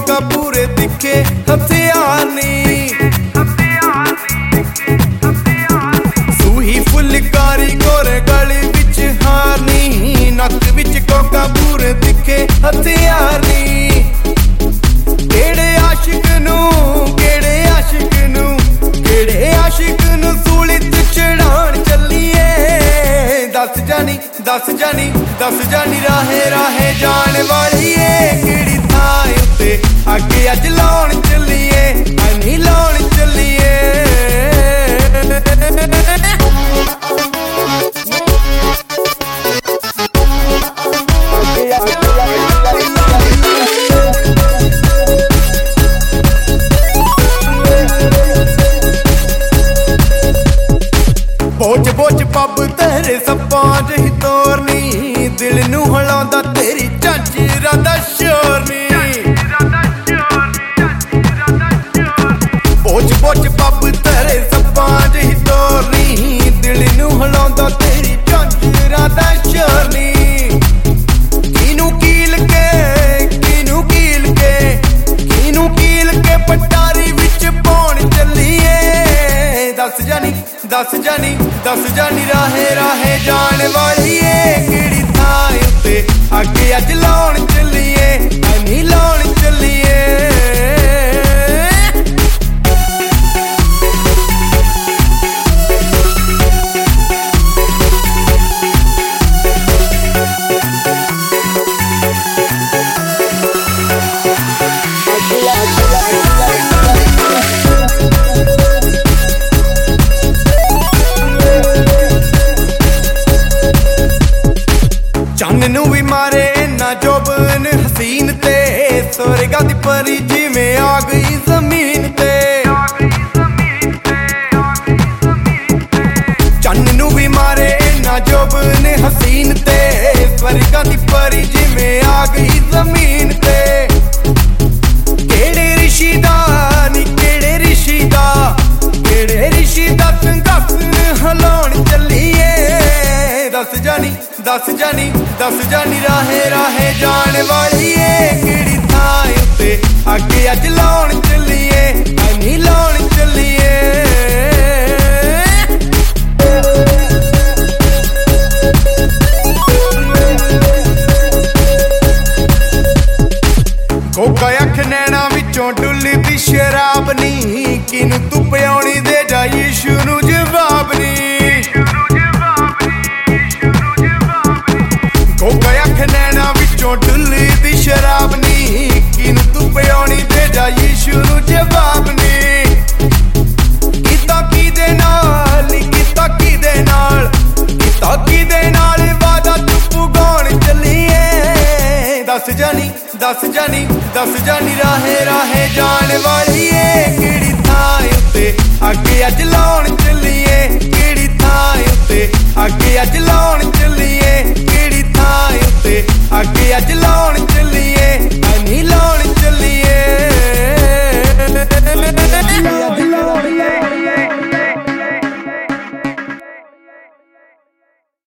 Coca पूरे दिखे हथियार नी सूही फुलकारी गोरे गली विच हार नी नक विच कोका पूरे दिखे हथियार नी केड़े आशिक नू केड़े आशिक नू केड़े आशिक नू सूली ते चढ़ाण चलिए दस जानी दस जानी दस जानी राहे राहे जाने वाली केड़ी थां उत्ते अगे अज लाउण चलिए अनी लाउण चलिए बोझ बोझ पब तेरे सप्पां जही तोरनी दिल नू हलांदा तेरी झांजरा दा शोर नी बोझ बोझ पब तेरे सप्पां जही तोरनी दिल नू हलांदा तेरी झांजरा दा शोर नी किनू कील के पटारी विच पौण चलिए दस जानी राहे राहे जाने वाली केड़ी थां उत्ते अगे अज लाउण चलिए अनी लाउण चलिए चन्न नू भी मारे ना जोबन हसीन ते स्वर्गा दी परी जिवें आ गई जमीन ते चन्न नू भी मारे ना जोबन हसीन ते स्वर्गा दी परी जिवें आ गई जमीन ते केड़े ऋषि दा नी केड़े ऋषि दा संघासन हलाउण चलिए दस जानी राहे राहे जाने वाली केड़ी थां उत्ते अगे अज लाउण चलिए अनी लाउण चलिए कोका अख नैना विचों डुलदी शराब नी किनू तू पियाउणी दे जा यीशु नू जवाब नी कोका अख नैना विचों डुलदी शराब नी किनू तू पियाउणी दे जा यीशु नू जवाब नी कीता किदे नाल वादा तू पुगाउण चलिए दस जानी राहे राहे जाने वाली केड़ी थां उत्ते अगे अज लाउण चलिए केड़ी थां उत्ते अगे अज लाउण